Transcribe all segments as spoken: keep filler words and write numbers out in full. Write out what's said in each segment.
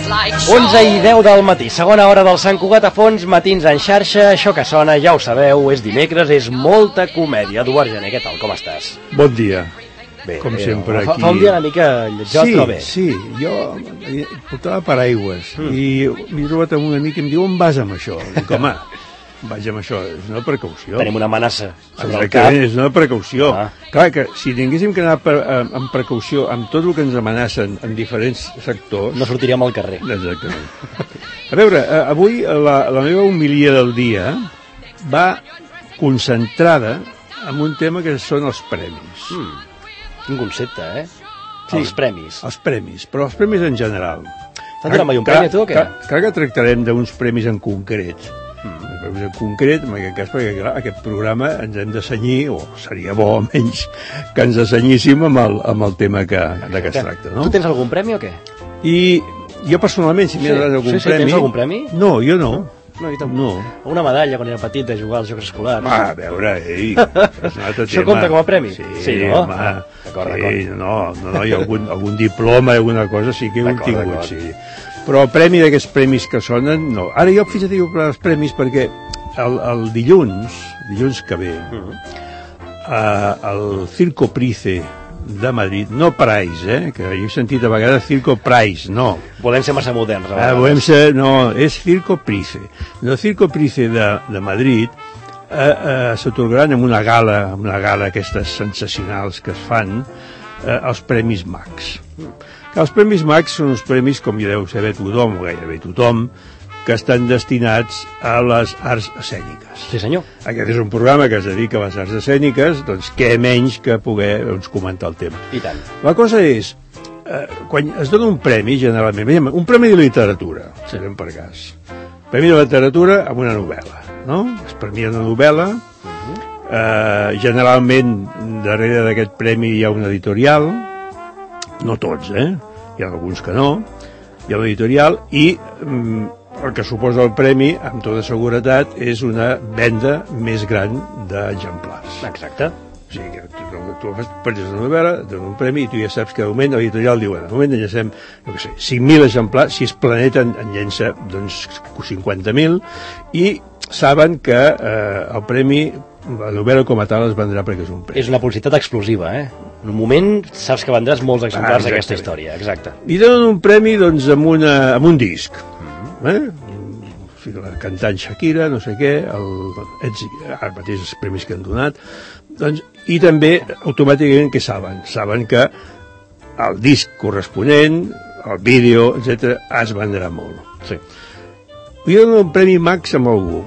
onze i deu del matí, segona hora del Sant Cugat a fons, matins en xarxa, això que sona, ja ho sabeu, és dimecres, és molta comèdia. Eduard Gené, què tal, com estàs? Bon dia. Bé, com bé, sempre no? aquí. Fa, fa un dia una mica lletjot, sí, però bé. Sí, jo portava paraigües mm. i m'he trobat amb un amic i em diu, on vas amb això? Dic, home, vaig amb això, és una precaució. Tenim una amenaça sobre el cap. Exactament, és una precaució. Ah. Clar, que si tinguéssim que anar per, amb precaució amb tot el que ens amenacen en diferents sectors... No sortiríem al carrer. Exactament. A veure, avui la, la meva homilia del dia va concentrada en un tema que són els premis. Mm. Quin concepte, eh? Sí, els premis. Els premis, però els premis en general. T'han donat mai un premi a tu o què? Clar, clar que tractarem d'uns premis en concret. Mm. Premis en concret, en aquest cas, perquè clar, aquest programa ens hem de cenyir, o seria bo almenys que ens assenyíssim amb el, amb el tema que, de què es tracta, no? Tu tens algun premi o què? I jo personalment, si m'he sí. donat algun sí, sí, premi... Tens algun premi? No, jo no. No, jo tampoc. No. Una medalla quan era petit de jugar als Jocs Escolars. Ah, a veure, ei, has anat a Això tema. compta com a premi? Sí, sí no? home. Ah, d'acord, sí, d'acord. no, no, no, hi ha algun, algun diploma, alguna cosa sí que he tingut, sí. Però Però el premi d'aquests premis que sonen, no. Ara jo, fixa't, dic els premis perquè el, el dilluns, dilluns que ve, uh -huh. uh, el Circo Price de Madrid, no Price, eh, que jo he sentit a vegades Circo Price, no. Volem ser massa moderns. Ah, volem ser, no, és Circo Price. El Circo Price de, de Madrid eh, eh, s'atorgaran en una gala, una gala aquestes sensacionals que es fan, eh, els Premis Max. Que els Premis Max són uns premis, com ja deu saber tothom, o gairebé tothom, que estan destinats a les arts escèniques. Sí, senyor. Aquest és un programa que es dedica a les arts escèniques, doncs què menys que poder doncs, comentar el tema. I tant. La cosa és, eh, quan es dona un premi, generalment, un premi de literatura, si anem per cas, premi de literatura amb una novel·la, no? Es premia una novel·la, uh-huh. eh, generalment darrere d'aquest premi hi ha un editorial, no tots, eh? Hi ha alguns que no, hi ha un editorial i mm, el que suposa el premi, amb tota seguretat, és una venda més gran d'exemplars. Exacte. O sigui, que tu, tu fas, penses una novel·la, et donen un premi i tu ja saps que de moment l'editorial diu, de moment en llancem, no sé, cinc mil exemplars, si és Planeta en, en llença, doncs, cinquanta mil, i saben que eh, el premi, la novel·la com a tal es vendrà perquè és un premi. És una publicitat explosiva, eh? En un moment saps que vendràs molts exemplars ah, d'aquesta història, exacte. I donen un premi, doncs, amb, una, amb un disc. Eh? La cantant Shakira, no sé què, el, ara mateix els premis que han donat, doncs, i també automàticament què saben? Saben que el disc corresponent, el vídeo, etcètera, es vendrà molt. Sí. I donen un premi Max amb algú.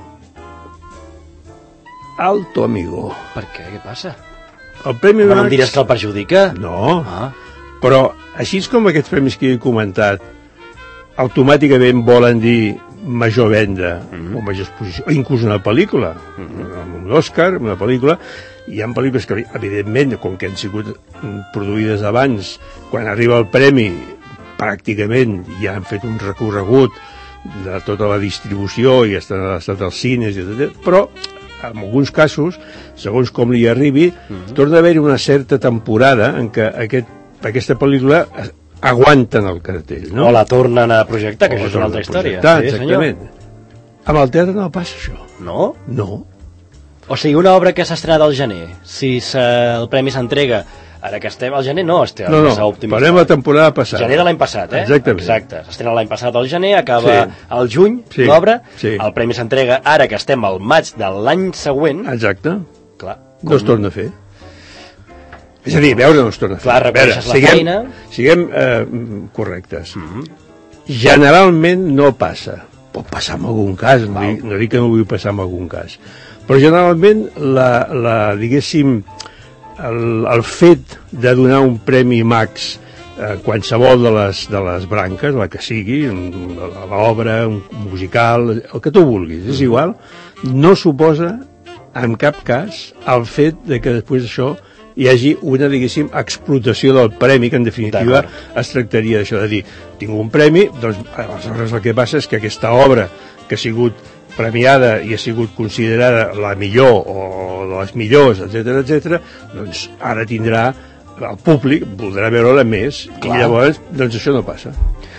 Alto, amigo. Per què? Què passa? El premi Però Max... no em diràs que el perjudica? No, ah. però així és com aquests premis que he comentat, automàticament volen dir major venda, mm-hmm. o major exposició, o inclús una pel·lícula, mm-hmm. un Òscar, una pel·lícula. Hi ha pel·lícules que, evidentment, com que han sigut produïdes abans, quan arriba el premi, pràcticament ja han fet un recorregut de tota la distribució i estan a l'estat dels cines, etcètera. Però, en alguns casos, segons com li arribi, mm-hmm. torna a haver-hi una certa temporada en què aquest, aquesta pel·lícula aguanten el cartell, no? O la tornen a projectar, que o això és una altra història. Sí, exactament. Amb el teatre no passa això. No? No. O sigui, una obra que s'ha estrenat al gener, si el premi s'entrega, ara que estem al gener, no, estem no, no, parlem la temporada passada. Gener de l'any passat, eh? Exactament. Exacte. S'estrena l'any passat al gener, acaba sí. al juny, sí. l'obra, sí. el premi s'entrega ara que estem al maig de l'any següent. Exacte. Clar. Com... No es torna a fer. És a dir, veure no es torna a fer. Clar, reconeixes la siguem, feina. Siguem eh, correctes. Mm-hmm. Generalment no passa. Pot passar en algun cas, no dic, no dic que no vull passar en algun cas. Però generalment, la, la, diguéssim, el, el fet de donar un premi Max a qualsevol de les, de les branques, la que sigui, l'obra, un musical, el que tu vulguis, és igual, no suposa en cap cas el fet de que després d'això hi hagi una, diguéssim, explotació del premi, que en definitiva es tractaria d'això, de dir, tinc un premi, doncs aleshores el que passa és que aquesta obra que ha sigut premiada i ha sigut considerada la millor o de les millors, etcètera, etcètera, doncs ara tindrà el públic, voldrà veure-la més. Clar. I llavors, doncs això no passa.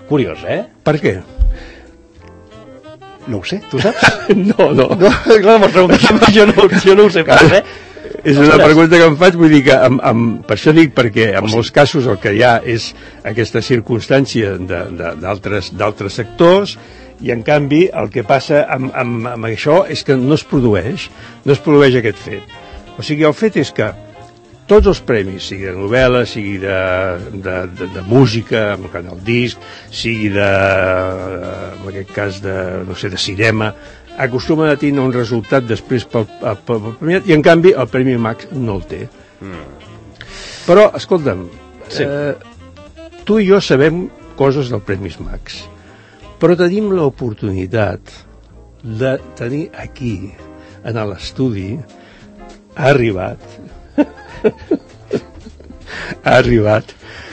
Curiós, eh? Per què? No ho sé, tu saps? No, no. No, clar, m'ho preguntat, jo no, jo no ho sé pas, eh? És una pregunta que em faig, vull dir que amb, amb, per això dic, perquè en molts casos el que hi ha és aquesta circumstància d'altres sectors, i en canvi el que passa amb, amb, amb això és que no es produeix, no es produeix aquest fet. O sigui, el fet és que tots els premis, sigui de novel·la, sigui de, de, de, de música, amb el canal disc, sigui de, en aquest cas, de, no sé, de cinema, acostumen a tenir un resultat després pel, pel, pel premiat, i en canvi el Premi Max no el té. Mm. Però, escolta'm, sí. eh, tu i jo sabem coses del Premis Max, però tenim l'oportunitat de tenir aquí, en l'estudi, ha arribat, ha arribat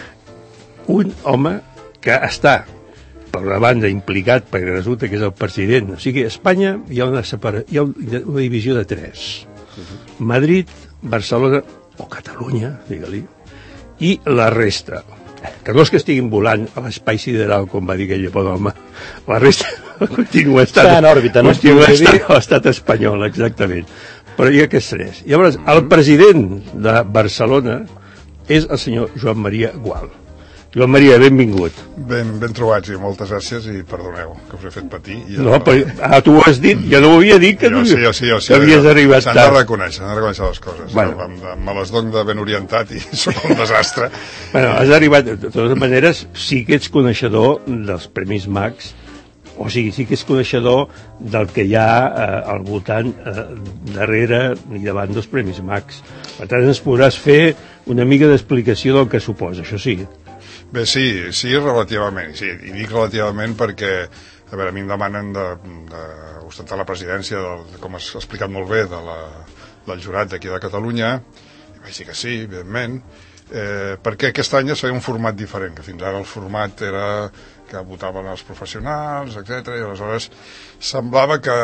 un home que està per una banda implicat perquè resulta que és el president. O sigui, a Espanya hi ha una, separa... hi ha una divisió de tres. Uh-huh. Madrid, Barcelona o Catalunya, digue-li, i la resta. Que no és que estiguin volant a l'espai sideral, com va dir aquell home. La resta continua estant... Està en òrbita, no? Continua estant a l'estat espanyol, exactament. Però hi ha aquests tres. Llavors, el president de Barcelona és el senyor Joan Maria Gual. Joan Maria, benvingut. Ben, ben trobats i moltes gràcies i perdoneu que us he fet patir. I no, però ah, tu ho has dit, jo no ho havia dit que, jo, sí, jo, sí, jo, sí, que havies jo, arribat tard. S'han de reconèixer, s'han de reconèixer les coses. Bueno. Me les dono de ben orientat i sóc un desastre. Bueno, has arribat, de totes maneres, sí que ets coneixedor dels Premis Max, o sigui, sí que és coneixedor del que hi ha eh, al voltant, eh, darrere i davant dels Premis Max. Per tant, ens podràs fer una mica d'explicació del que suposa, això sí. Bé, sí, sí, relativament. Sí, i dic relativament perquè, a veure, a mi em demanen d'ostentar de, la presidència, de, com has explicat molt bé, de la, del jurat d'aquí de Catalunya, i vaig dir que sí, evidentment, eh, perquè aquest any es feia un format diferent, que fins ara el format era que votaven els professionals, etcètera, i aleshores semblava que,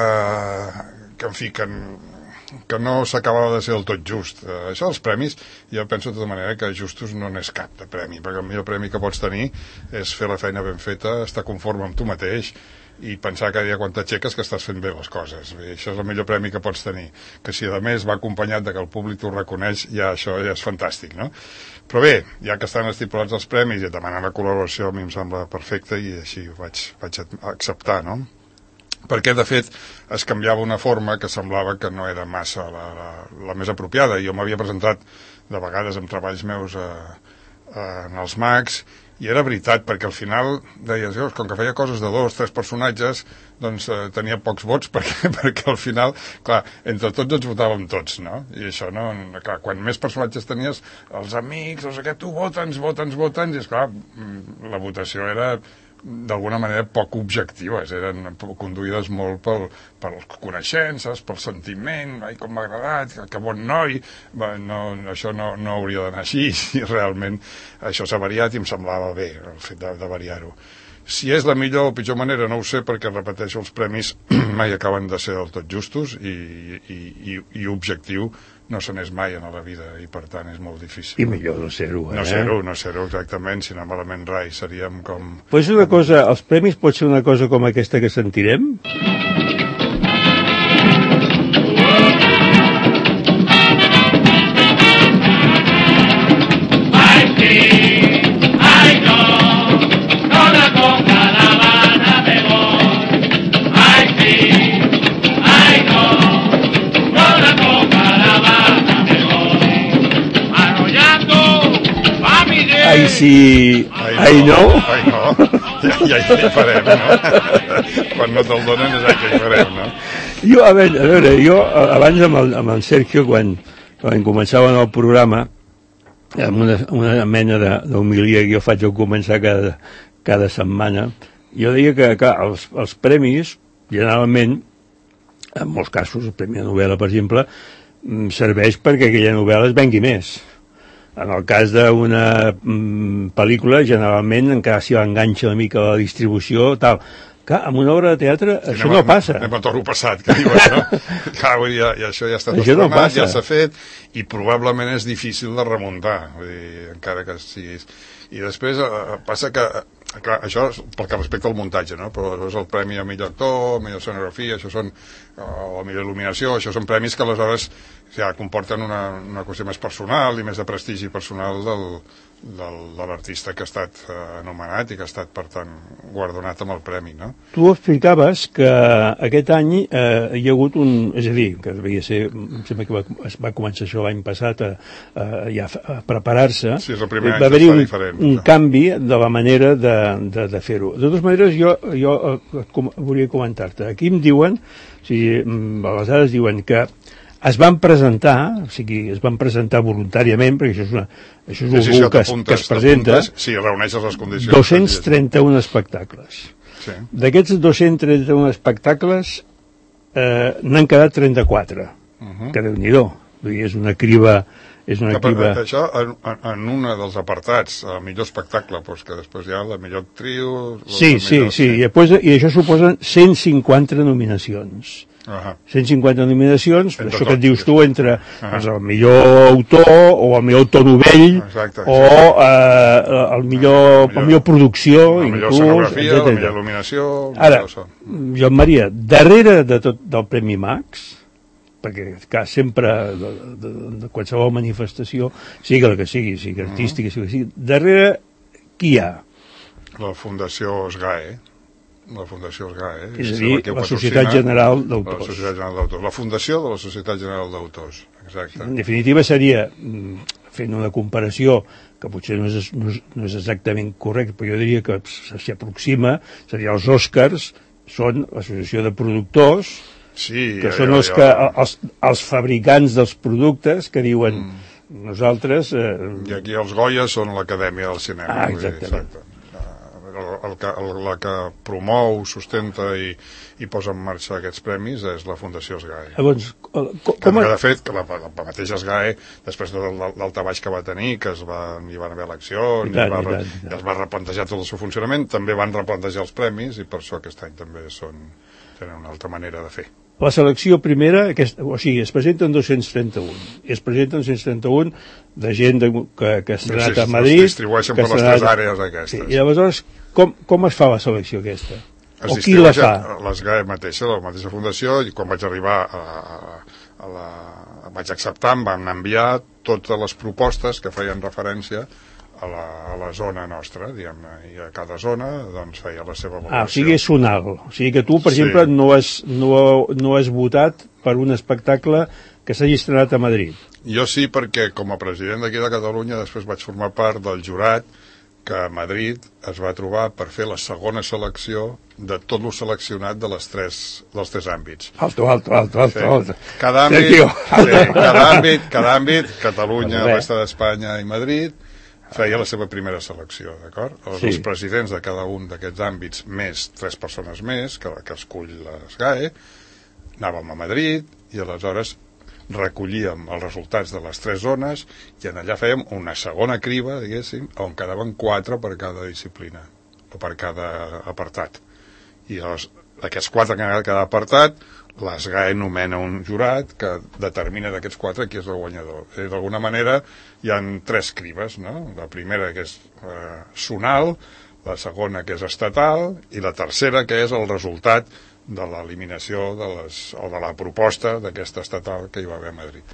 que en fi, que, que no s'acabava de ser del tot just. Eh, això dels premis, jo penso de tota manera que justos no n'és cap de premi, perquè el millor premi que pots tenir és fer la feina ben feta, estar conforme amb tu mateix i pensar cada dia quan t'aixeques que estàs fent bé les coses. Bé, això és el millor premi que pots tenir, que si a més va acompanyat de que el públic t'ho reconeix, ja això ja és fantàstic, no? Però bé, ja que estan estipulats els premis i demanant la col·laboració, a mi em sembla perfecte i així ho vaig, vaig acceptar, no? Perquè, de fet, es canviava una forma que semblava que no era massa la, la, la més apropiada. Jo m'havia presentat de vegades amb treballs meus a, a, en els Max, i era veritat, perquè al final deies, com que feia coses de dos, tres personatges, doncs eh, tenia pocs vots, perquè, perquè al final, clar, entre tots ens votàvem tots, no? I això, no? Clar, quan més personatges tenies, els amics, els aquest, tu vota'ns, vota'ns, vota'ns, i esclar, la votació era d'alguna manera poc objectives, eren conduïdes molt pel, per coneixences, pel sentiment, ai, com m'ha agradat, que bon noi, no, això no, no hauria d'anar així, i realment això s'ha variat i em semblava bé el fet de, de variar-ho. Si és la millor o pitjor manera no ho sé, perquè repeteixo, els premis mai acaben de ser del tot justos i, i, i, i objectiu no se n'és mai en la vida i per tant és molt difícil. I millor no ser-ho, eh? No ser-ho, no ser-ho exactament, si no malament rai seríem com... Pues una cosa, els premis pot ser una cosa com aquesta que sentirem? Ai, sí... Ai, no? Ai, no. Ja, ja hi farem, no? Quan no te'l donen és que hi farem, no? Jo, a veure, a veure jo abans amb el, amb el Sergio, quan, quan començàvem el programa, amb una, una mena d'humilia que jo faig al començar cada, cada setmana, jo deia que, que els, els premis, generalment, en molts casos, el Premi de Novel·la, per exemple, serveix perquè aquella novel·la es vengui més. En el cas d'una mm, pel·lícula, generalment, encara s'hi enganxa una mica la distribució, tal. Clar, amb una obra de teatre sí, això no a, passa. Anem a toro passat, que diu això. Clar, vull dir, ja, ja, això ja està estrenat, no ja s'ha fet, i probablement és difícil de remuntar, vull dir, encara que siguis... I després eh, passa que clar, això és pel que respecta al muntatge, no? Però és el premi a millor actor, a millor escenografia, això són, o a millor il·luminació, això són premis que aleshores ja comporten una, una qüestió més personal i més de prestigi personal del, del, de l'artista que ha estat eh, anomenat i que ha estat, per tant, guardonat amb el premi, no? Tu explicaves que aquest any eh, hi ha hagut un... És a dir, que devia ser... Em sembla que va, es va començar això l'any passat a, a, ja a preparar-se. Sí, és el primer any va que haver-hi es fa un, diferent. un no? canvi de la manera de, de, de fer-ho. De totes maneres, jo, jo eh, com, volia comentar-te. Aquí em diuen, o sigui, a les dades diuen que es van presentar, o sigui, es van presentar voluntàriament, perquè això és, una, això és sí, sí, un grup que, es, que es presenta, sí, reuneixes les condicions. dos-cents trenta-un espectacles. Sí. D'aquests dos-cents trenta-un espectacles eh, n'han quedat trenta-quatre, uh -huh. que Déu-n'hi-do. Vull dir, és una criba... És una que, criba... Això, en, en un dels apartats, el millor espectacle, doncs que després hi ha la millor actriu... Sí, sí, millor... sí, i, després, i això suposa cent cinquanta nominacions. Uh -huh. cent cinquanta nominacions, entre això tot, que et dius tu, entre uh -huh. doncs, el millor autor o el millor autor novell exacte, exacte. o eh, el millor, el millor producció la millor escenografia, la millor il·luminació. Ara, Joan Maria, darrere de tot del Premi Max, perquè clar, sempre de, de, de qualsevol manifestació, sigui la que sigui, sigui artística, sigui la que sigui, darrere qui hi ha? La Fundació SGAE. La Fundació SGAE. És a dir, la Societat General d'Autors. La Societat General d'Autors. La Fundació de la Societat General d'Autors. Exacte. En definitiva seria, fent una comparació que potser no és, no és, no és exactament correcte, però jo diria que s'hi aproxima, seria els Oscars, són l'associació de productors, sí, que ja, són els, ja, ja. Que, els, els fabricants dels productes que diuen mm. nosaltres... Eh... I aquí els Goya són l'Acadèmia del Cinema. Ah, exactament. Exacte. El, el, el, la que promou, sustenta i, i posa en marxa aquests premis és la Fundació SGAE. Llavors, com, com que, de fet, que la, la mateixa SGAE, després del, del tabaix que va tenir, que es va, hi van haver eleccions, i, tant, i, va, i, tant, i, tant. i es va replantejar tot el seu funcionament, també van replantejar els premis i per això aquest any també són, tenen una altra manera de fer. La selecció primera, aquesta, o sigui, es presenten dos-cents trenta-un, i es presenten dos-cents trenta-un de gent de, que, que s'ha anat sí, a Madrid... Es distribueixen per les tres àrees aquestes. Sí, i aleshores, com, com es fa la selecció aquesta? Es o qui la fa? L'SGAE mateixa, la mateixa fundació, i quan vaig arribar a, a, a la... vaig acceptar, em van enviar totes les propostes que feien referència a la, a la zona nostra, diguem-ne, i a cada zona doncs feia la seva valoració. Ah, o sigui, és sonal. O sigui que tu, per sí. exemple, no has, no, no has votat per un espectacle que s'hagi estrenat a Madrid. Jo sí, perquè com a president d'aquí de Catalunya després vaig formar part del jurat que a Madrid es va trobar per fer la segona selecció de tot lo seleccionat de les tres, dels tres àmbits. Alto, alto, alto, alto. Sí. alto. Cada àmbit, sí, cada àmbit, cada àmbit, Catalunya, resta d'Espanya i Madrid, feia la seva primera selecció, d'acord? Els sí. presidents de cada un d'aquests àmbits, més tres persones més, que, que escull l'SGAE, anàvem a Madrid i aleshores recollíem els resultats de les tres zones i en allà fèiem una segona criba, diguéssim, on quedaven quatre per cada disciplina, o per cada apartat. I els, aquests quatre que han quedat cada apartat, l'SGAE nomena un jurat que determina d'aquests quatre qui és el guanyador. I d'alguna manera hi ha tres cribes, no? La primera que és eh, zonal, la segona que és estatal i la tercera que és el resultat de l'eliminació de les, o de la proposta d'aquesta estatal que hi va haver a Madrid.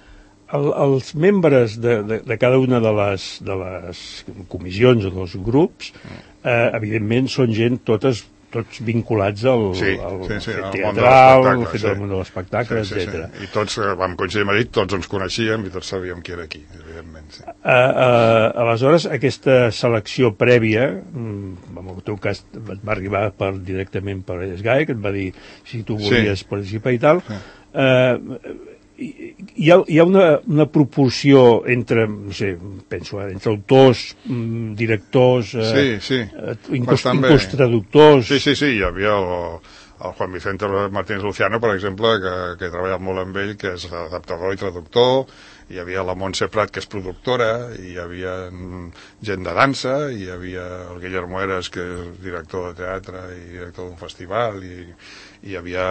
El, els membres de, de, de cada una de les, de les comissions o dels grups, eh, evidentment són gent totes tots vinculats al, sí, al sí, sí, fet teatral, al fet del món de l'espectacle, sí, sí, etcètera. Sí. I tots vam coincidir a Madrid, tots ens coneixíem i tots sabíem qui era qui, evidentment. Sí. Uh, uh, aleshores, aquesta selecció prèvia, en el teu cas et va arribar per, directament per SGAE, que et va dir si tu volies sí. participar i tal, sí. uh, hi ha, hi ha una, una proporció entre, no sé, penso, entre autors, directors, sí, sí. eh, inclús, inclús traductors... Sí, sí, sí, hi havia el, el Juan Vicente Martínez Luciano, per exemple, que, que he treballat molt amb ell, que és adaptador i traductor, hi havia la Montse Prat, que és productora, hi havia gent de dansa, hi havia el Guillermo Eras, que és director de teatre i director d'un festival, i hi havia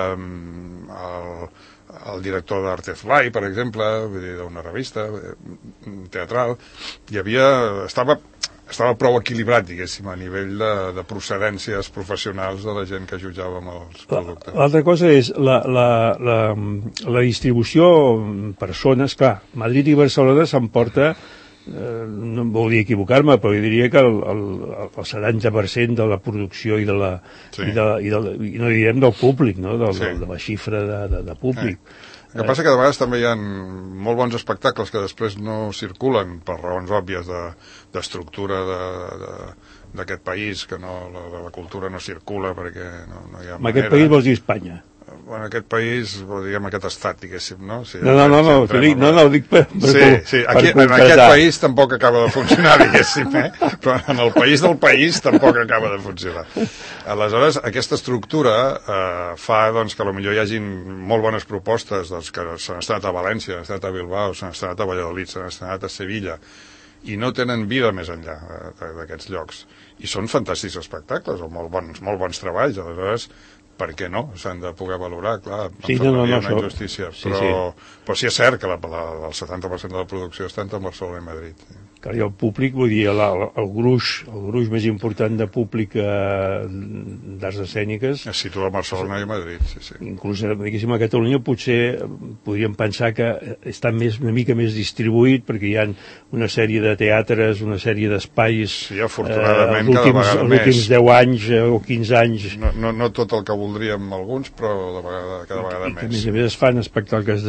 el... el director d'Artefly, per exemple, d'una revista teatral, hi havia... estava... estava prou equilibrat, diguéssim, a nivell de, de procedències professionals de la gent que jutjàvem els productes. L'altra cosa és la, la, la, la distribució per zones, clar, Madrid i Barcelona s'emporta, eh, no em vol dir equivocar-me, però jo diria que el, el, el setanta per cent de la producció i de la, sí. i, de, i, de, i no direm del públic, no? Del, sí. de, de la xifra de, de, de públic. Sí. El que passa que de vegades també hi ha molt bons espectacles que després no circulen per raons òbvies d'estructura de, de, d'aquest país, que no, la, de la cultura no circula perquè no, no hi ha manera. En aquest país vols dir Espanya? Bueno, aquest país, diguem, aquest estat, diguéssim, no? Si no, no, no, no, dic, no, no, ho dic per, per, sí, sí, aquí, per en aquest país tampoc acaba de funcionar, diguéssim, eh? Però en el país del país tampoc acaba de funcionar. Aleshores, aquesta estructura eh, fa doncs, que potser hi hagi molt bones propostes doncs, que s'han estat a València, s'han estat a Bilbao, s'han estat a Valladolid, s'han estat a Sevilla, i no tenen vida més enllà d'aquests llocs. I són fantàstics espectacles, o molt bons, molt bons treballs, aleshores per què no? S'han de poder valorar, clar, sí, no, no, no, una injustícia. Sí, però, sí. però sí és cert que la, la, el setanta per cent de la producció està entre Barcelona i Madrid. Clar, i el públic, vull dir, la, la, el gruix, el gruix més important de públic eh, d'arts escèniques... Es situa a Barcelona i a Madrid, sí, sí. Inclús, diguéssim, a Catalunya potser podríem pensar que està més, una mica més distribuït, perquè hi ha una sèrie de teatres, una sèrie d'espais... Sí, afortunadament, eh, cada vegada més. Els últims deu anys eh, o quinze anys... No, no, no tot el que voldríem alguns, però de vegada, cada vegada I, més. I a més a més es fan espectacles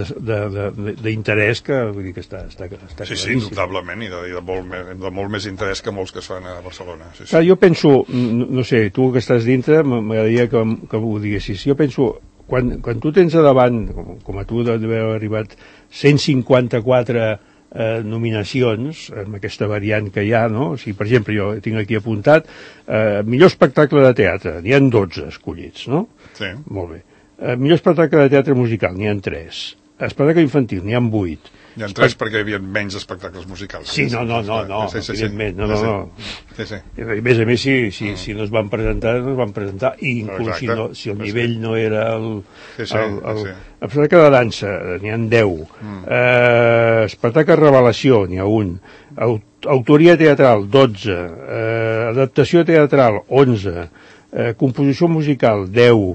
d'interès que, vull dir, que està, està, està sí, sí, indubtablement, i de, i de, molt més, de molt més interès que molts que es fan a Barcelona. Sí, sí. Clar, jo penso, no, no sé, tu que estàs dintre, m'agradaria que, que ho diguessis. Jo penso, quan, quan tu tens a davant, com, com a tu d'haver arribat cent cinquanta-quatre eh, nominacions, amb aquesta variant que hi ha, no? O sigui, per exemple, jo tinc aquí apuntat, eh, millor espectacle de teatre, n'hi ha dotze escollits, no? Sí. Molt bé. Eh, millor espectacle de teatre musical, n'hi ha tres. Espectacle infantil, n'hi ha vuit. Hi ha tres perquè hi havia menys espectacles musicals. Sí, no, no, no, no, sí, sí, evidentment, no, no, no. Sí, sí. A més a més, si, si, mm. si no es van presentar, no es van presentar, i inclús si, no, si el nivell no era el... Sí, sí, el, el, sí. Espectacle de dansa, n'hi ha deu. Mm. Eh, espectacle revelació, n'hi ha un. Autoria teatral, dotze. Eh, adaptació teatral, onze. Eh, composició musical, deu.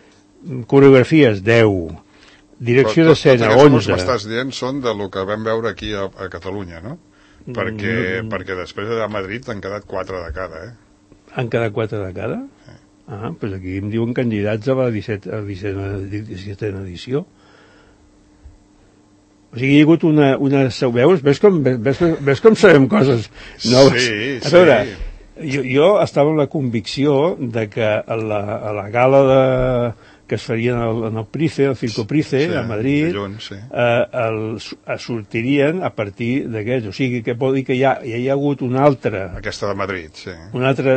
Coreografies, deu. Direcció d'escena, onze. Tots que m'estàs dient són de lo que vam veure aquí a, a Catalunya, no? Perquè, mm. perquè després a Madrid han quedat quatre de cada, eh? Han quedat quatre de cada? Sí. Ah, doncs aquí em diuen candidats a la dissetena edició. O sigui, hi ha hagut una... una veus? Ves com, ves, ves com sabem coses noves? Sí, a veure, sí. Jo, jo estava en la convicció de que a la, a la gala de... que es farien en el Price, el Circo Price, sí, a Madrid, dilluns, sí. eh, el, es sortirien a partir d'aquests. O sigui, que pot dir que hi ha, hi ha hagut una altra... Aquesta de Madrid, sí. Una altra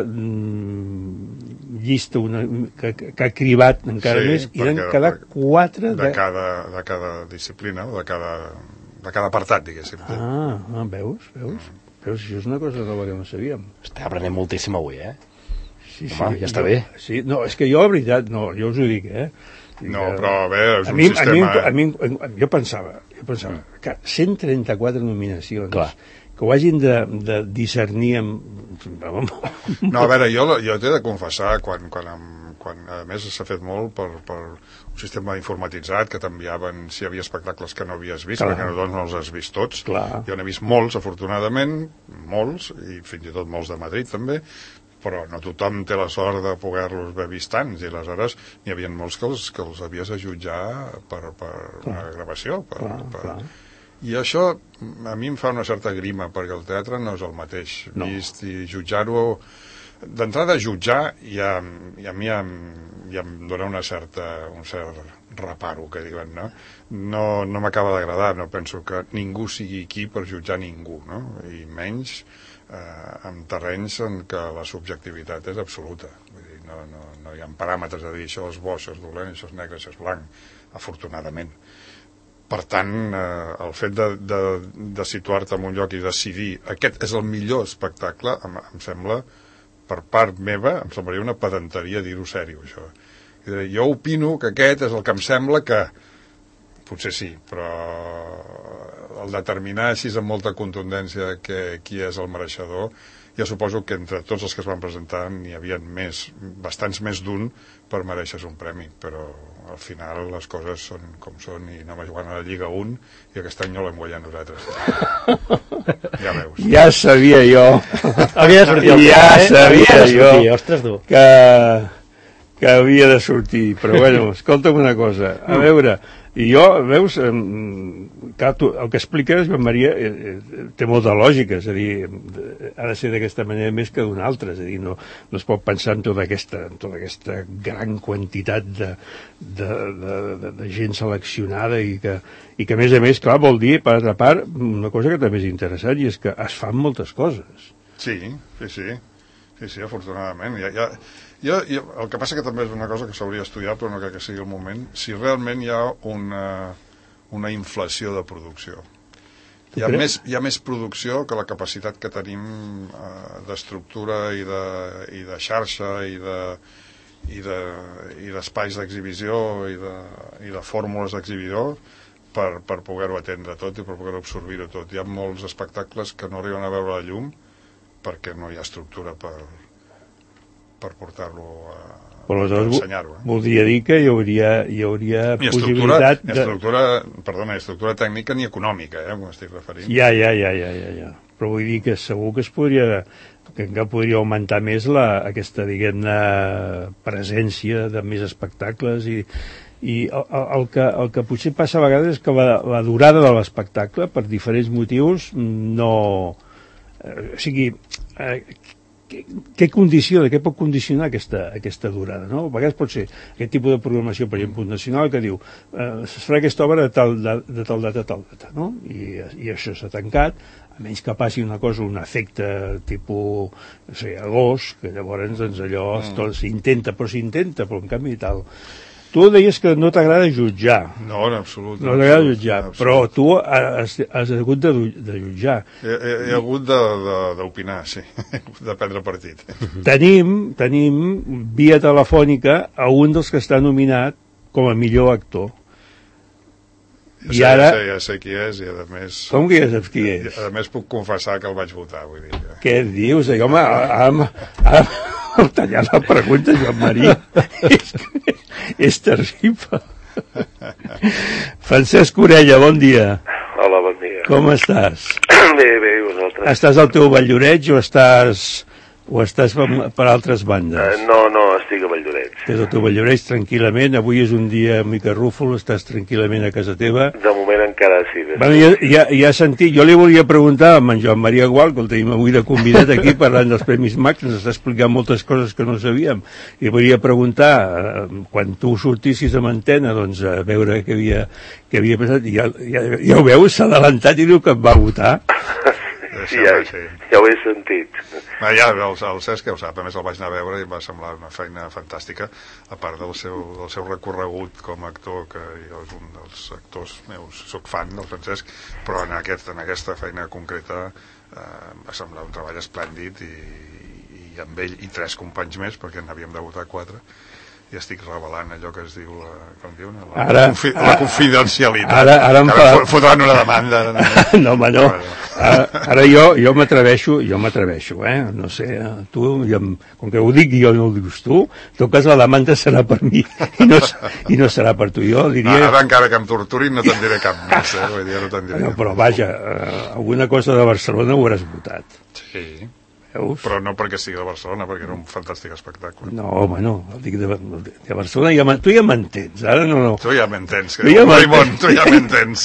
mm, llista una, que, que ha cribat encara sí, més, i n'han quedat quatre... De, de, cada, de cada disciplina, de cada, de cada apartat, diguéssim. Ah, ah veus, veus? Mm. Veus, això és una cosa nova que no sabíem. Està aprenent moltíssim avui, eh? Sí, sí, home, ja està jo, bé. Sí, no, és que jo, la veritat, no, jo us ho dic, eh? Dic, no, però a veure, és un a mi, sistema... A mi, a mi, jo pensava, jo pensava mm. que cent trenta-quatre nominacions, clar, que ho hagin de, de discernir amb... No, a veure, jo, jo t'he de confessar, quan, quan, amb, quan a més s'ha fet molt per, per un sistema informatitzat que t'enviaven si hi havia espectacles que no havies vist, clar, perquè no, no els has vist tots. Clar. Jo n'he vist molts, afortunadament, molts, i fins i tot molts de Madrid també, però no tothom té la sort de poder-los haver vist tants, i aleshores n'hi havia molts que els, que els havies de jutjar per, per una gravació. Per, clar, per... clar. I això a mi em fa una certa grima, perquè el teatre no és el mateix. No. Vist i jutjar-ho... D'entrada, jutjar ja, ja a mi ja, ja em dona una certa, un cert reparo, que diuen, no? No, no m'acaba d'agradar, no penso que ningú sigui aquí per jutjar ningú, no? I menys... Eh, en terrenys en què la subjectivitat és absoluta. Vull dir, no, no, no hi ha paràmetres de dir això és bo, això és dolent, això és negre, això és blanc, afortunadament. Per tant, eh, el fet de, de, de situar-te en un lloc i decidir aquest és el millor espectacle, em, em sembla, per part meva, em semblaria una pedanteria dir-ho sèrio, això. Jo opino que aquest és el que em sembla que... Potser sí, però el determinar així amb molta contundència que qui és el mereixedor jo suposo que entre tots els que es van presentar n'hi havia més, bastants més d'un per mereixer un premi, però al final les coses són com són i anem a jugar a la Lliga un i aquest any no l'hem guanyat nosaltres. Ja veus. Ja sabia jo. Havia de sortir el ja pla, eh? sabia Havia de jo sortir, ostres, tu. que, que havia de sortir, però bueno, escolta'm una cosa, a veure, i jo, veus, eh, clar, tu, el que expliques, Joan Maria, eh, eh, té molta lògica, és a dir, ha de ser d'aquesta manera més que d'una altra, és a dir, no, no es pot pensar en tota aquesta, en tota aquesta gran quantitat de, de, de, de, de gent seleccionada i que, i que, a més a més, clar, vol dir, per altra part, una cosa que també és interessant i és que es fan moltes coses. Sí, sí, sí, sí, sí, afortunadament. Ja, ja, jo, jo, el que passa que també és una cosa que s'hauria d'estudiar, però no crec que sigui el moment, si realment hi ha una, una inflació de producció. Hi ha, més, hi ha més producció que la capacitat que tenim eh, d'estructura i, de, i de xarxa i de i de, i d'espais d'exhibició i de, i de fórmules d'exhibidor per, per poder-ho atendre tot i per poder-ho absorbir-ho tot. Hi ha molts espectacles que no arriben a veure la llum perquè no hi ha estructura per, per portar-lo a, a ensenyar-ho. Eh? Voldria dir que hi hauria, hi hauria ni possibilitat... Ni estructura, de... perdona, ni estructura tècnica ni econòmica, eh, com estic referint. Ja, ja, ja, ja, ja, ja. Però vull dir que segur que es podria... que encara podria augmentar més la, aquesta, diguem-ne, presència de més espectacles i, i el, el, que, el que potser passa a vegades és que la, la durada de l'espectacle, per diferents motius, no... O sigui, eh, què, què condiciona, què pot condicionar aquesta, aquesta durada, no? A vegades pot ser aquest tipus de programació, per exemple, nacional, que diu eh, es farà aquesta obra de tal, de, de tal data a tal data, no? I, i això s'ha tancat, a menys que passi una cosa, un efecte tipus, no sé, agost, que llavors doncs, allò mm. s'intenta, però s'intenta, però en canvi tal... Tu deies que no t'agrada jutjar. No, en absolut. No t'agrada jutjar, però tu has, has hagut de, de jutjar. He, he, he hagut d'opinar, sí. He hagut de prendre partit. Tenim, tenim via telefònica a un dels que està nominat com a millor actor. Ja I sé, ara... ja, sé, ja sé qui és i a més... Com que ja saps qui és? A més puc confessar que el vaig votar, vull dir. Que... Què dius? Home, ara, ara, ara tallar la pregunta, Joan Maria. és, és terrible. Francesc Orella, bon dia. Hola, bon dia. Com estàs? Bé, bé, i vosaltres? Estàs al teu Valldoreix o estàs... o estàs per, per altres bandes? Uh, no, no, estic a Valldoreix. Estàs al teu Valldoreix tranquil·lament, avui és un dia mica rúfol, estàs tranquil·lament a casa teva. De moment encara sí. Bueno, ja, ja, ja he sentit, jo li volia preguntar a en Joan Maria Gual, que el tenim avui de convidat aquí parlant dels Premis Max, ens està explicant moltes coses que no sabíem, i volia preguntar, eh, quan tu sortissis amb antena, doncs a veure què havia, què havia passat, i ja, ja, ja ho veus, s'ha adelantat i diu que et va votar. Sí, ja, ja ho he sentit. Ah, ja, el, el Cesc ja ho sap, a més el vaig anar a veure i em va semblar una feina fantàstica, a part del seu, del seu recorregut com a actor, que jo és un dels actors meus, soc fan del Francesc, però en, aquest, en aquesta feina concreta eh, em va semblar un treball esplèndid i, i amb ell i tres companys més, perquè n'havíem de votar quatre, i estic revelant allò que es diu la, com diuen, la, ara, la, confi, la confidencialitat. Ara, ara em fa... Fotran una demanda. Ara, no, no, home, no. Ara, ara jo, jo m'atreveixo, jo m'atreveixo, eh? No sé, tu, jo, com que ho dic jo no ho dius tu, en tot cas la demanda serà per mi i no, i no serà per tu. Jo diria... No, ara encara que em torturin no te'n diré cap més, eh? Vull dir, no te'n diré no, però vaja, eh, alguna cosa de Barcelona ho hauràs votat. Sí. Veus? Però no perquè sigui de Barcelona, perquè era un fantàstic espectacle. No, bueno, dic de, de Barcelona, ja, tu ja m'entens, ara no, no. Tu ja m'entens, que tu ja m'entens. Tu ja m'entens.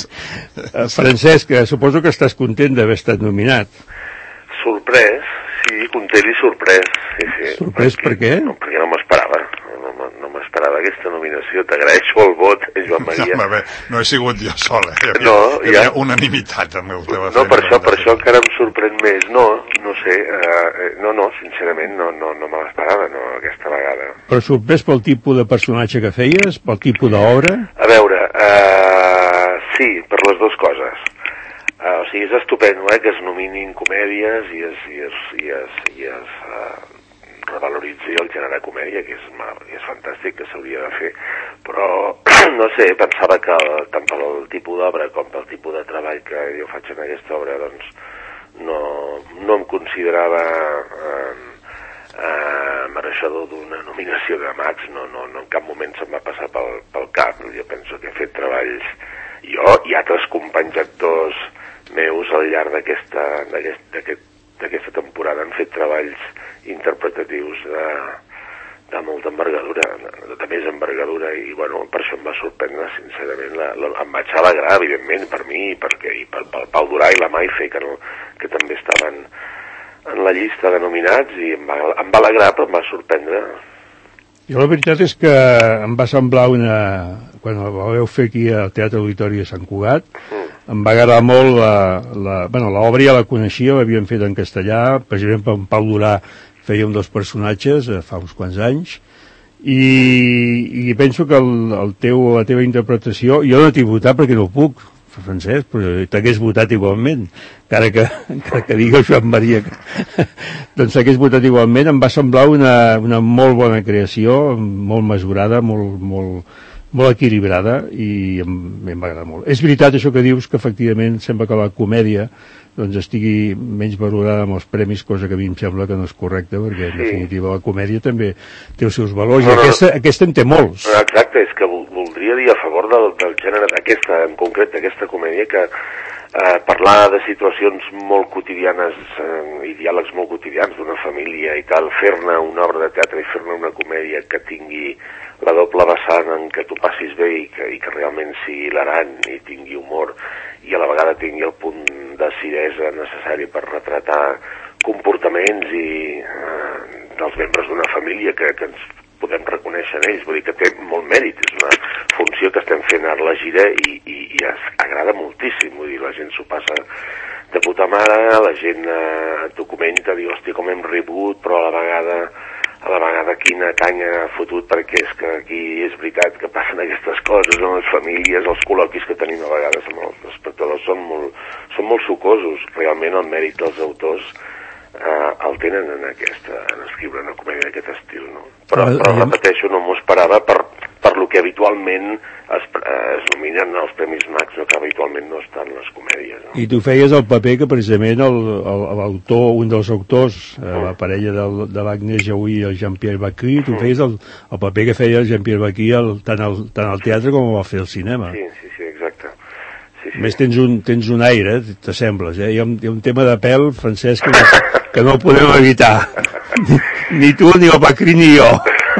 Francesc, suposo que estàs content d'haver estat nominat. Sorprès, sí, content i sorprès. Sí, sí. Sorprès per què? No, perquè no m'esperava, no, no, no m'esperava aquesta nominació. T'agraeixo el vot, eh, Joan Maria. Ja, bé, no he sigut jo sol, eh? Hi havia, no, hi havia ja... unanimitat amb el teu No, per això, per això encara em sorprèn més. No, no sé, eh, no, no, sincerament no, no, no me l'esperava, no, aquesta vegada. Però sorprès pel tipus de personatge que feies? Pel tipus d'obra? A veure, eh, sí, per les dues coses. Uh, o sigui, és estupendo, eh, que es nominin comèdies i es, i es, i es, i es uh, revaloritzi el gènere comèdia, que és, i és fantàstic, que s'hauria de fer, però, no sé, pensava que tant pel tipus d'obra com pel tipus de treball que jo faig en aquesta obra, doncs, no, no em considerava eh, eh, mereixedor d'una nominació de Max, no, no, no en cap moment se'm va passar pel, pel cap. Jo penso que he fet treballs, jo i altres companys actors meus al llarg d'aquesta d'aquest, d'aquesta temporada han fet treballs interpretatius de, de molta envergadura, de, de més envergadura, i bueno, per això em va sorprendre, sincerament, la, la, em vaig alegrar, evidentment, per mi, perquè, i pel, pel Pau Durà i la Maife, que, no, que també estaven en la llista de nominats, i em va, em va alegrar, però em va sorprendre. Jo la veritat és que em va semblar una... Quan la vau fer aquí al Teatre Auditori de Sant Cugat, mm. em va agradar molt la... la bueno, l'obra ja la coneixia, l'havien fet en castellà, precisament per en Pau Durà feia un dels personatges eh, fa uns quants anys, i, i penso que el, el teu, la teva interpretació, jo no t'he votat perquè no puc, Francesc, però t'hagués votat igualment, encara que, encara que digui Joan Maria que... doncs t'hagués votat igualment. Em va semblar una, una molt bona creació, molt mesurada, molt, molt, molt equilibrada, i em, em va agradar molt. És veritat això que dius, que efectivament sembla que la comèdia doncs estigui menys valorada amb els premis, cosa que a mi em sembla que no és correcta, perquè en sí. definitiva la comèdia també té els seus valors, no, no, i aquesta, aquesta en té molts. No, exacte, és que voldria dir a favor del, del gènere d'aquesta, en concret d'aquesta comèdia, que eh, parlar de situacions molt quotidianes eh, i diàlegs molt quotidians d'una família i tal, fer-ne una obra de teatre i fer-ne una comèdia que tingui la doble vessant en què tu passis bé i que, i que realment sigui hilarant i tingui humor, i a la vegada tingui el punt d'acidesa necessari per retratar comportaments i eh, dels membres d'una família que, que ens podem reconèixer en ells. Vull dir que té molt mèrit, és una funció que estem fent ara la gira i, i, i es agrada moltíssim. Vull dir, la gent s'ho passa de puta mare, la gent eh, t'ho comenta, diu, hòstia, com hem rebut, però a la vegada a la vegada quina canya ha fotut, perquè és que aquí és veritat que passen aquestes coses en les famílies, els col·loquis que tenim a vegades amb els espectadors són molt, són molt sucosos. Realment el mèrit dels autors eh, el tenen en aquesta, en escriure una comèdia d'aquest estil, no? Però, però repeteixo, no m'ho esperava per, per lo que habitualment es, es nominen als Premis Max, no, que habitualment no estan les comèdies, no? I tu feies el paper que precisament l'autor, un dels autors, eh, la parella del, de l'Agnès Jaoui i el Jean-Pierre Bacri, tu mm. feies el, el paper que feia el Jean-Pierre Bacri el, tant, al, tant al teatre com al fer al cinema. Sí, sí, sí, exacte. Sí, sí. A més, tens un, tens un aire, t'assembles, eh? Hi ha, un, hi ha un tema de pèl, Francesc, que no, que no el podem evitar. Ni, ni tu, ni el Bacri, ni jo.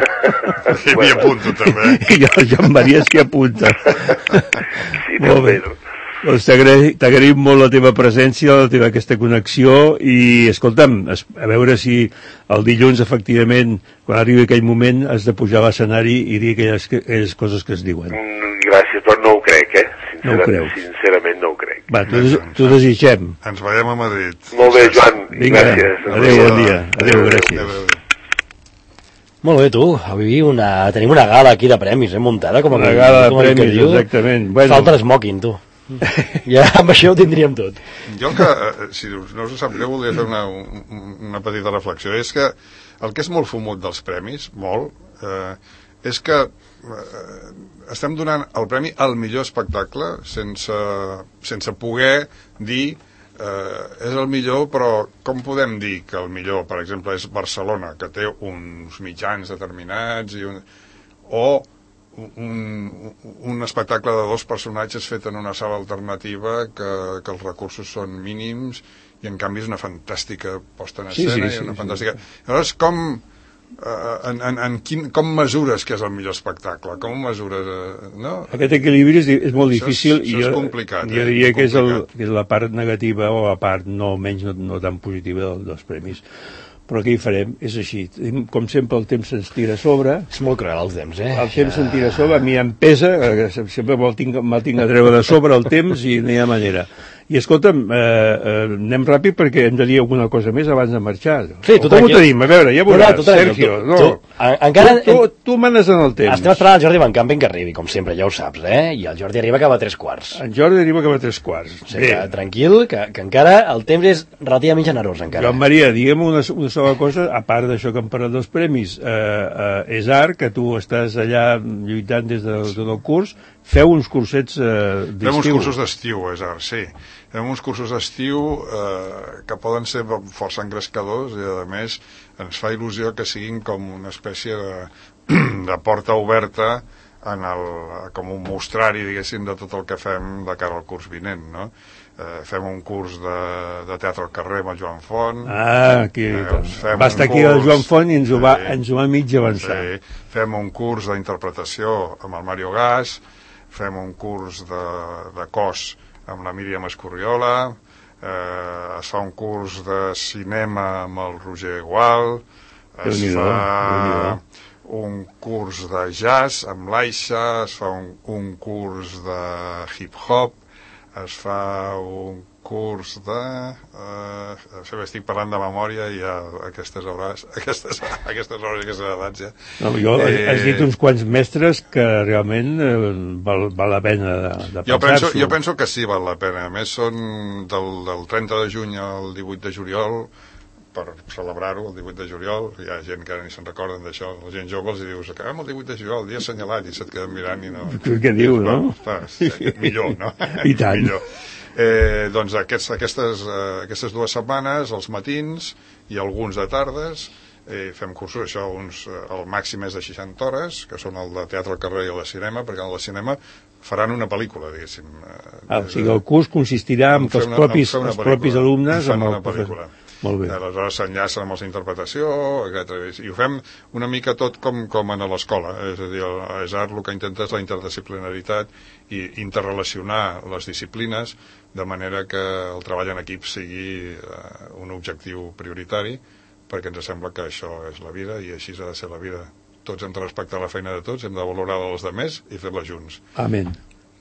I m'hi apunto, també. I el Joan Maria s'hi apunta. Sí, molt bé. Doncs t'agraïm molt la teva presència, la teva aquesta connexió, i escolta'm, a veure si el dilluns, efectivament, quan arribi aquell moment, has de pujar a l'escenari i dir aquelles, aquelles coses que es diuen. Gràcies, però no ho crec, eh? No ho creus? Sincerament no ho crec. Va, t'ho desitgem. Ens veiem a Madrid. Molt bé, Joan. Vinga, gràcies. Adéu, bon dia. Adéu, gràcies. Adéu, adéu. Molt bé, tu. Avui una... tenim una gala aquí de premis, eh, muntada. Com una gala de premis, exactament. Bueno. Falta l'esmoking, tu. Ja amb això ho tindríem tot. Jo que, si no us sap greu, voldria fer una, una petita reflexió. És que el que és molt fumut dels premis, molt, eh, és que eh, estem donant el premi al millor espectacle sense, sense poder dir eh, és el millor, però com podem dir que el millor, per exemple, és Barcelona, que té uns mitjans determinats, i un, o un, un espectacle de dos personatges fet en una sala alternativa que, que els recursos són mínims i en canvi és una fantàstica posta en escena, sí, sí, sí, i una fantàstica... Sí. Llavors, com... Uh, en, en, en quin, com mesures que és el millor espectacle? Com mesures... Uh, no? Aquest equilibri és, és molt difícil. Això és, això és complicat. Jo, jo diria que és, el, que és la part negativa o la part no menys no, no tan positiva dels, dels premis. Però què hi farem? És així. Com sempre el temps se'ns tira a sobre. És molt cruel el temps, eh? El temps se'ns tira a sobre, a mi em pesa, sempre me'l tinc, me tinc a treure de sobre el temps i no hi ha manera. I escolta'm, eh, eh, anem ràpid perquè hem de dir alguna cosa més abans de marxar. Sí, tu com ho tenim? A veure, ja veuràs, no, no, Sergio. Tu, tu, no. encara, tu, tu, tu manes en el temps. Estem esperant el Jordi Van Campen que arribi, com sempre, ja ho saps, eh? I el Jordi arriba cap a tres quarts. En Jordi arriba cap a tres quarts. O sigui, que, tranquil, que, que encara el temps és relativament generós, encara. Joan Maria, digue'm una, una sola cosa, a part d'això que hem parlat dels premis, eh, eh, és art, que tu estàs allà lluitant des de tot el curs, feu uns cursets eh, d'estiu. Fem uns cursos d'estiu, és art, sí. fem uns cursos d'estiu eh, que poden ser força engrescadors i, a més, ens fa il·lusió que siguin com una espècie de, de porta oberta en el, com un mostrari, diguéssim, de tot el que fem de cara al curs vinent, no? Eh, fem un curs de, de teatre al carrer amb el Joan Font. Ah, aquí, eh, va estar aquí el Joan Font i ens ho va, sí, ens ho va mig avançar. Sí. Fem un curs d'interpretació amb el Mario Gas, fem un curs de, de cos amb la Míriam Escorriola, eh, es fa un curs de cinema amb el Roger Gual, es fa un curs de jazz amb l'Aixa, es fa un, un curs de hip-hop, es fa un curs de... Eh, estic parlant de memòria i a aquestes hores, aquestes, aquestes hores i aquestes edats ja. No, jo, eh, has dit uns quants mestres que realment eh, val, val la pena de, de jo pensar-s'ho. penso, jo penso que sí, val la pena. A més, són del, del trenta de juny al divuit de juliol, per celebrar-ho, el divuit de juliol. Hi ha gent que ara ni se'n recorden d'això. La gent jove els dius, acabem el divuit de juliol, el dia assenyalat, i se't queden mirant i no... Què diu, no? Ostres, millor, no? I tant. Millor. Eh, doncs aquests, aquestes, eh, aquestes dues setmanes, els matins i alguns de tardes, eh, fem cursos, això, uns, eh, el màxim és de seixanta hores, que són el de teatre al carrer i el de cinema, perquè el de cinema faran una pel·lícula, diguéssim. Eh, ah, o sigui, el curs consistirà en que els propis, els propis alumnes... fan una pel·lícula. Molt bé. Aleshores s'enllacen amb els d'interpretació, etcètera. I ho fem una mica tot com, com en l'escola. És a dir, és art el que intenta és la interdisciplinaritat i interrelacionar les disciplines de manera que el treball en equip sigui uh, un objectiu prioritari, perquè ens sembla que això és la vida i així ha de ser la vida. Tots hem de respectar la feina de tots, hem de valorar els altres i fer-la junts. Amén.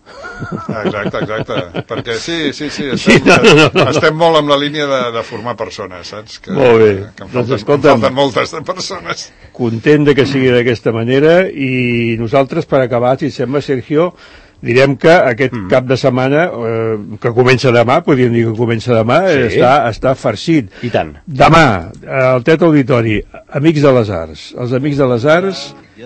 Exacte, exacte, perquè sí, sí, sí, estem, sí, no, no, no, no. estem molt amb la línia de, de formar persones, saps? Que, molt bé, que em doncs falten, escolta'm, em falten moltes de persones. Content de que sigui d'aquesta manera, i nosaltres, per acabar, si sembla, Sergio, direm que aquest mm. cap de setmana, eh, que comença demà, podríem dir que comença demà, sí. està, està farcit. I tant. Demà, al Teatre Auditori, Amics de les Arts. Els Amics de les Arts,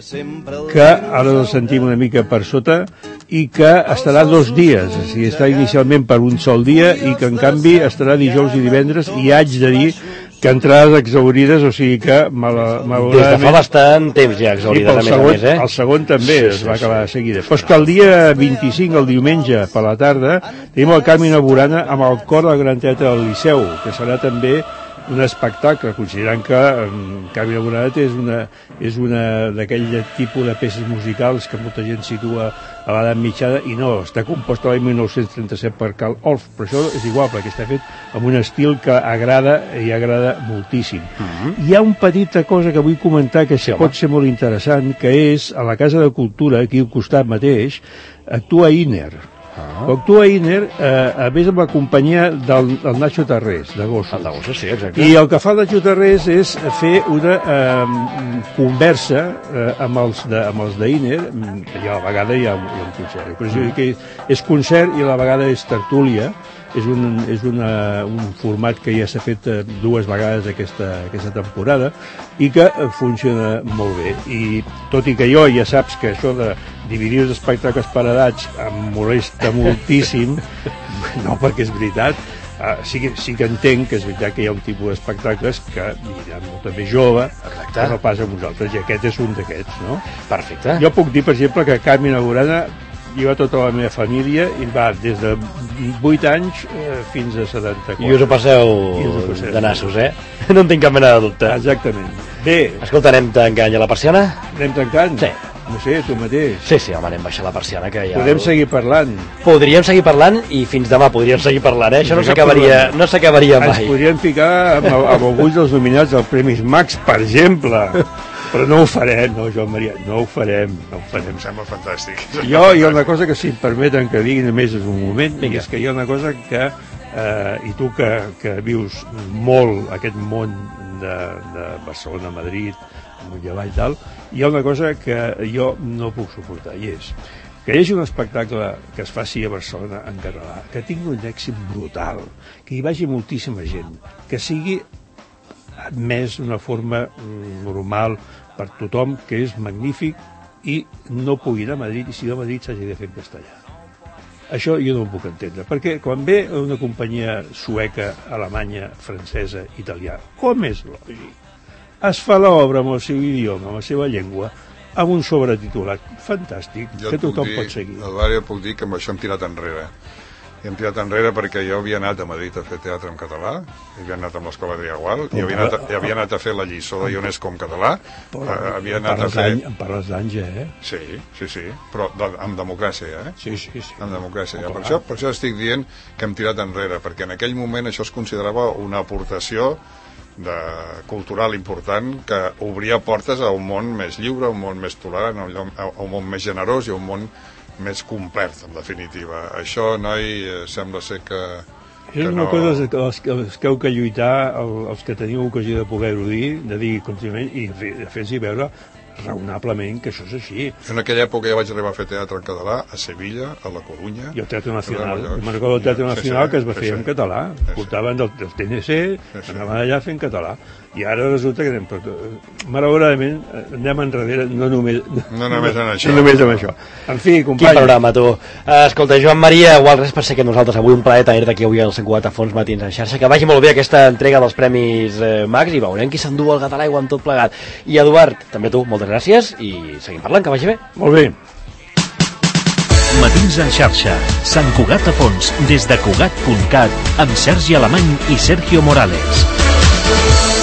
que ara els sentim una mica per sota, i que estarà dos dies, o sigui, està inicialment per un sol dia, i que en canvi estarà dijous i divendres, i haig de dir que entrades exaurides, o sigui que malauradament... Des de fa bastant temps ja exaurides, a més segon, a més, eh? El segon també sí, es va sí, acabar de seguida. Però és que el dia vint-i-cinc, el diumenge, per la tarda, tenim el Carmina Burana amb el cor del Gran Teatre del Liceu, que serà també un espectacle, considerant que um, Carmina Burana és una, és una d'aquell tipus de peces musicals que molta gent situa a l'edat mitjana, i no, està composta l'any mil nou-cents trenta-set per Carl Orff, però això és igual, perquè està fet amb un estil que agrada i agrada moltíssim. Uh-huh. Hi ha una petita cosa que vull comentar que sí, pot home. ser molt interessant, que és a la Casa de Cultura, aquí al costat mateix, actua Iner. Ah. Actua Iner, eh, a més amb la companyia del, del Nacho Tarrés, de Gossos. El de Gossos, sí, exacte. I el que fa el Nacho Tarrés és fer una eh, conversa eh, amb els de, amb els d'Iner, i a la vegada hi ha, hi ha un concert. Però és, que és concert i a la vegada és tertúlia. És, un, és una, un format que ja s'ha fet eh, dues vegades aquesta, aquesta temporada i que eh, funciona molt bé. I tot i que jo ja saps que això de dividir els espectacles per edats em molesta moltíssim, no perquè és veritat, eh, sí, que, sí que entenc que és veritat que hi ha un tipus d'espectacles que hi ha molta més jove, que no pas a vosaltres, i aquest és un d'aquests, no? Perfecte. Jo puc dir, per exemple, que Carmina Burana hi va tota la meva família i va des de vuit anys eh, fins a setanta-quatre. I us ho passeu, ho passeu de nassos, eh? No en tinc cap mena de dubte. Exactament. Bé. Escolta, anem tancant ja la persiana? Anem tancant? Sí. No sé, tu mateix. Sí, sí, home, anem baixar la persiana, que ja... Podem seguir parlant. Podríem seguir parlant i fins demà podríem seguir parlant, eh? Això no s'acabaria no s'acabaria mai. Ens podríem ficar amb, amb alguns dels nominats als Premis Max, per exemple. Però no ho farem, no, Joan Maria, no ho farem, no ho farem. Em sembla fantàstic. Jo, hi ha una cosa que, si em permeten que digui només és un moment, i és que hi ha una cosa que, eh, i tu que, que vius molt aquest món de, de Barcelona, Madrid, Montllevall i tal, hi ha una cosa que jo no puc suportar, i és que hi hagi un espectacle que es faci a Barcelona en català, que tingui un èxit brutal, que hi vagi moltíssima gent, que sigui admès d'una forma normal per tothom, que és magnífic, i no pugui anar a Madrid, i si no a Madrid s'hagi de fer en castellà. Això jo no ho puc entendre, perquè quan ve una companyia sueca, alemanya, francesa, italiana, com és lògic? Es fa l'obra amb el seu idioma, amb la seva llengua, amb un sobretitulat fantàstic, jo que tothom dir, pot seguir. Eduard, jo puc dir que amb això hem tirat enrere. I hem tirat enrere perquè jo havia anat a Madrid a fer teatre en català, havia anat amb l'Escola Triagual, i havia anat, a, havia anat a fer la lliçó de UNESCO en català, Però, havia em anat a parles fer... d'any- em parles d'anys, eh? Sí, sí, sí, però de, amb democràcia, eh? Sí, sí, sí. Amb democràcia. Oh, Ja. Per, clar. això, per això estic dient que hem tirat enrere, perquè en aquell moment això es considerava una aportació de, cultural important que obria portes a un món més lliure, a un món més tolerant, a un, lloc- a un món més generós i a un món més complet, en definitiva. Això, noi, eh, sembla ser que... Això és una no... cosa que els, els que heu que lluitar, el, els que teniu ocasió de poder-ho dir, de dir contínuament i de fer-s'hi veure raonablement que això és així. En aquella època ja vaig arribar a fer teatre en català a Sevilla, a la Corunya... I el Teatre Nacional. Jo Me'n recordo del Teatre Nacional, sí, sí, que es va sí, fer sí. en català. Sí, sí. Portaven del, del T N C, sí. anaven allà fent català. I ara resulta que anem... Però, malauradament, anem enrere, no només... No només en això. No només en això. En fi, Quin company... programa, tu. Uh, escolta, Joan Maria, igual res per ser que nosaltres avui un plaer tenir d'aquí avui al Sant Cugat a Fons Matins en xarxa. Que vagi molt bé aquesta entrega dels Premis eh, Max i veurem qui s'endú el gat a l'aigua amb tot plegat. I Eduard, també tu, moltes gràcies i seguim parlant, que vagi bé. Molt bé. Matins en xarxa, Sant Cugat a Fons, des de Cugat punt cat, amb Sergi Alemany i Sergio Morales.